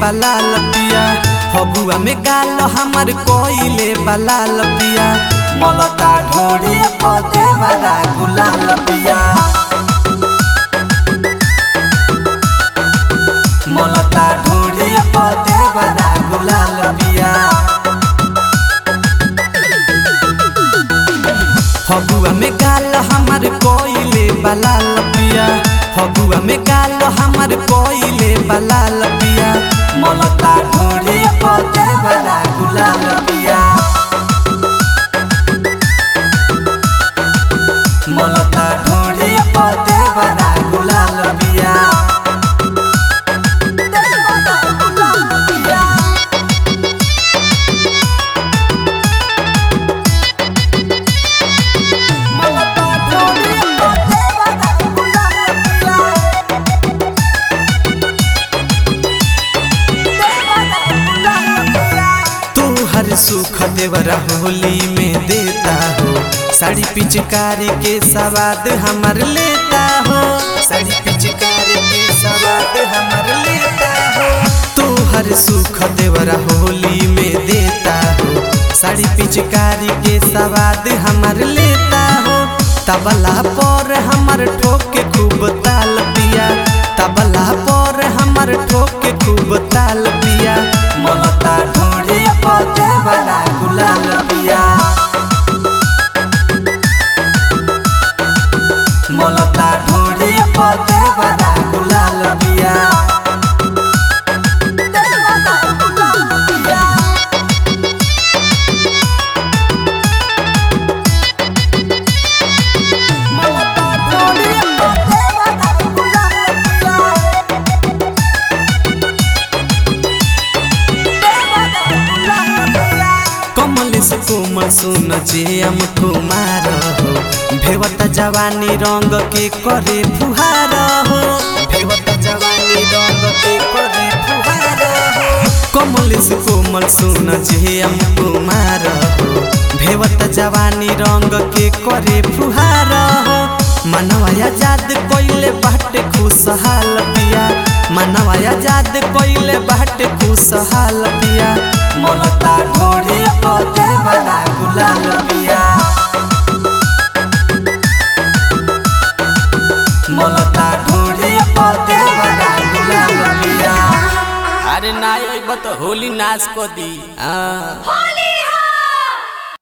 बलाल पिया फगुआ में गाल हमर कोइले बलाल पिया मलता ढोड़ी पदे वाला गुलाल पिया मलता ढोड़ी पदे वाला गुलाल पिया फगुआ में गाल हमर कोइले बलाल पिया फगुआ में गाल हमर कोइले बलाल पिया मलता ढोड़ी पदे वाला गुलाल पिया मलता ढोड़ी पदे वाला गुलाल पिया हर सुख देवरा होली में देता हो साड़ी पिचकारी के सवाद हमर लेता हो साड़ी पिचकारी के सवाद हमर लेता हो तू हर सुख देवरा होली में देता हो साड़ी पिचकारी के सवाद हमर लेता हो तबला पर हमर ठोके खूब ताल पिया तबला पर हमर ठोके खूब ताल पिया मलता ढोड़ी पदे वाला गुलाल पिया मलता ढोड़ी पदे वाला गुलाल पिया कोमल सुन जे हम कुमार हो भेवत जवानी रंग के करे फुहार हो भेवत जवानी रंग के करे फुहार हो कोमल सुन जे हम कुमार हो भेवत जवानी रंग के करे फुहार हो मनवा आजाद कोइले बाटे खुशहाल पिया मनवा आजाद कोइले बाटे खुशहाल पिया मलता ढोड़ी पदे वाला गुलाल पिया मलता ढोड़ी पदे वाला गुलाल पिया अरे ना तो होली नाच को दी।